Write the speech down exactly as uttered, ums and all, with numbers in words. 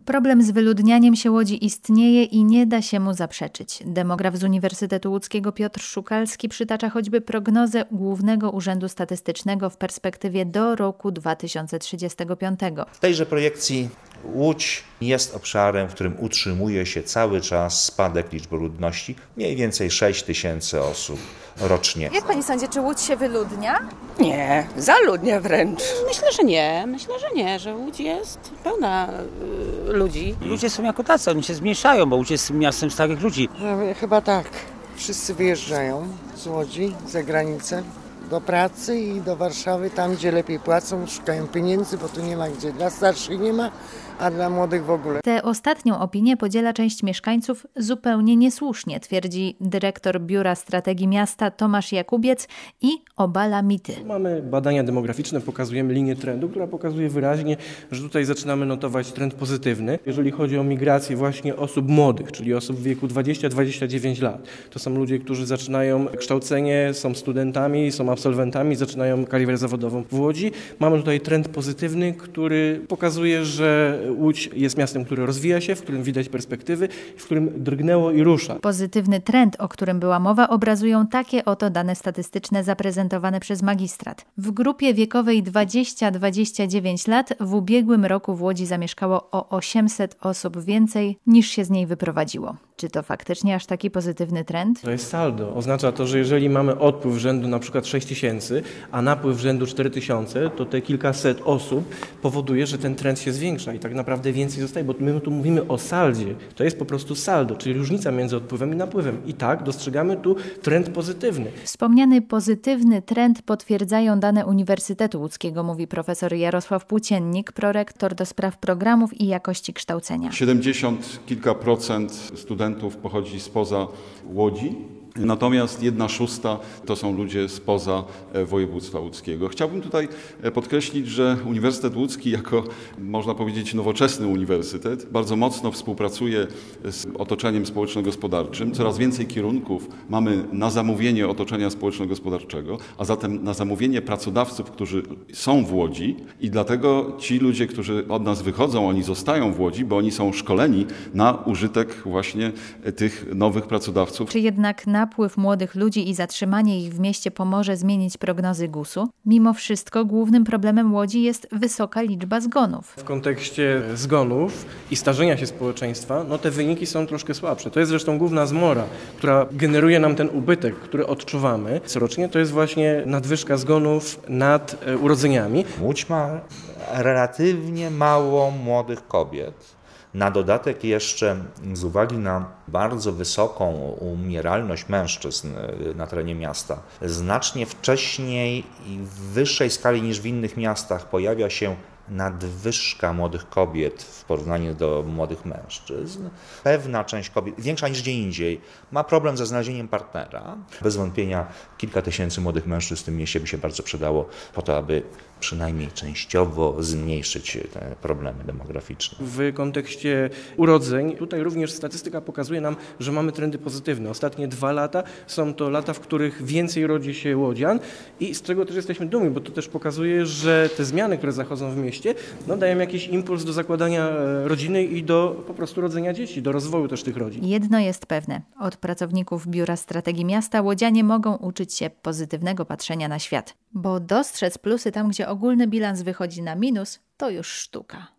Problem z wyludnianiem się Łodzi istnieje i nie da się mu zaprzeczyć. Demograf z Uniwersytetu Łódzkiego Piotr Szukalski przytacza choćby prognozę Głównego Urzędu Statystycznego w perspektywie do roku dwa tysiące trzydziestego piątego. W tejże projekcji Łódź jest obszarem, w którym utrzymuje się cały czas spadek liczby ludności, mniej więcej sześć tysięcy osób rocznie. Jak pani sądzi, czy Łódź się wyludnia? Nie, zaludnia wręcz. Myślę, że nie. Myślę, że nie, że Łódź jest pełna y, ludzi. Ludzie są jako tacy, oni się zmniejszają, bo Łódź jest miastem starych ludzi. No, chyba tak. Wszyscy wyjeżdżają z Łodzi za granicę do pracy i do Warszawy, tam gdzie lepiej płacą, szukają pieniędzy, bo tu nie ma gdzie. Dla starszych nie ma, a dla młodych w ogóle. Tę ostatnią opinię podziela część mieszkańców zupełnie niesłusznie, twierdzi dyrektor Biura Strategii Miasta Tomasz Jakubiec i obala mity. Mamy badania demograficzne, pokazujemy linię trendu, która pokazuje wyraźnie, że tutaj zaczynamy notować trend pozytywny. Jeżeli chodzi o migrację właśnie osób młodych, czyli osób w wieku dwadzieścia do dwudziestu dziewięciu lat. To są ludzie, którzy zaczynają kształcenie, są studentami, są absolwentami, zaczynają karierę zawodową w Łodzi. Mamy tutaj trend pozytywny, który pokazuje, że Łódź jest miastem, które rozwija się, w którym widać perspektywy, w którym drgnęło i rusza. Pozytywny trend, o którym była mowa, obrazują takie oto dane statystyczne zaprezentowane przez magistrat. W grupie wiekowej dwadzieścia do dwudziestu dziewięciu lat w ubiegłym roku w Łodzi zamieszkało o osiemset osób więcej niż się z niej wyprowadziło. Czy to faktycznie aż taki pozytywny trend? To jest saldo. Oznacza to, że jeżeli mamy odpływ rzędu na przykład sześć tysięcy, a napływ rzędu cztery tysiące, to te kilkaset osób powoduje, że ten trend się zwiększa i tak naprawdę więcej zostaje, bo my tu mówimy o saldzie. To jest po prostu saldo, czyli różnica między odpływem i napływem. I tak dostrzegamy tu trend pozytywny. Wspomniany pozytywny trend potwierdzają dane Uniwersytetu Łódzkiego, mówi profesor Jarosław Płóciennik, prorektor do spraw programów i jakości kształcenia. siedemdziesiąt kilka procent studentów pochodzi spoza Łodzi. Natomiast jedna szósta to są ludzie spoza województwa łódzkiego. Chciałbym tutaj podkreślić, że Uniwersytet Łódzki jako, można powiedzieć, nowoczesny uniwersytet bardzo mocno współpracuje z otoczeniem społeczno-gospodarczym. Coraz więcej kierunków mamy na zamówienie otoczenia społeczno-gospodarczego, a zatem na zamówienie pracodawców, którzy są w Łodzi i dlatego ci ludzie, którzy od nas wychodzą, oni zostają w Łodzi, bo oni są szkoleni na użytek właśnie tych nowych pracodawców. Czy jednak napływ młodych ludzi i zatrzymanie ich w mieście pomoże zmienić prognozy gusu? Mimo wszystko głównym problemem Łodzi jest wysoka liczba zgonów. W kontekście zgonów i starzenia się społeczeństwa, no te wyniki są troszkę słabsze. To jest zresztą główna zmora, która generuje nam ten ubytek, który odczuwamy corocznie. To jest właśnie nadwyżka zgonów nad urodzeniami. Łódź ma relatywnie mało młodych kobiet. Na dodatek jeszcze z uwagi na bardzo wysoką umieralność mężczyzn na terenie miasta, znacznie wcześniej i w wyższej skali niż w innych miastach pojawia się nadwyżka młodych kobiet w porównaniu do młodych mężczyzn. Pewna część kobiet, większa niż gdzie indziej, ma problem ze znalezieniem partnera. Bez wątpienia kilka tysięcy młodych mężczyzn w tym mieście by się bardzo przydało po to, aby przynajmniej częściowo zmniejszyć te problemy demograficzne. W kontekście urodzeń, tutaj również statystyka pokazuje nam, że mamy trendy pozytywne. Ostatnie dwa lata są to lata, w których więcej rodzi się łodzian i z czego też jesteśmy dumni, bo to też pokazuje, że te zmiany, które zachodzą w mieście, no, dają jakiś impuls do zakładania rodziny i do po prostu rodzenia dzieci, do rozwoju też tych rodzin. Jedno jest pewne. Od pracowników Biura Strategii Miasta łodzianie mogą uczyć się pozytywnego patrzenia na świat. Bo dostrzec plusy tam, gdzie ogólny bilans wychodzi na minus, to już sztuka.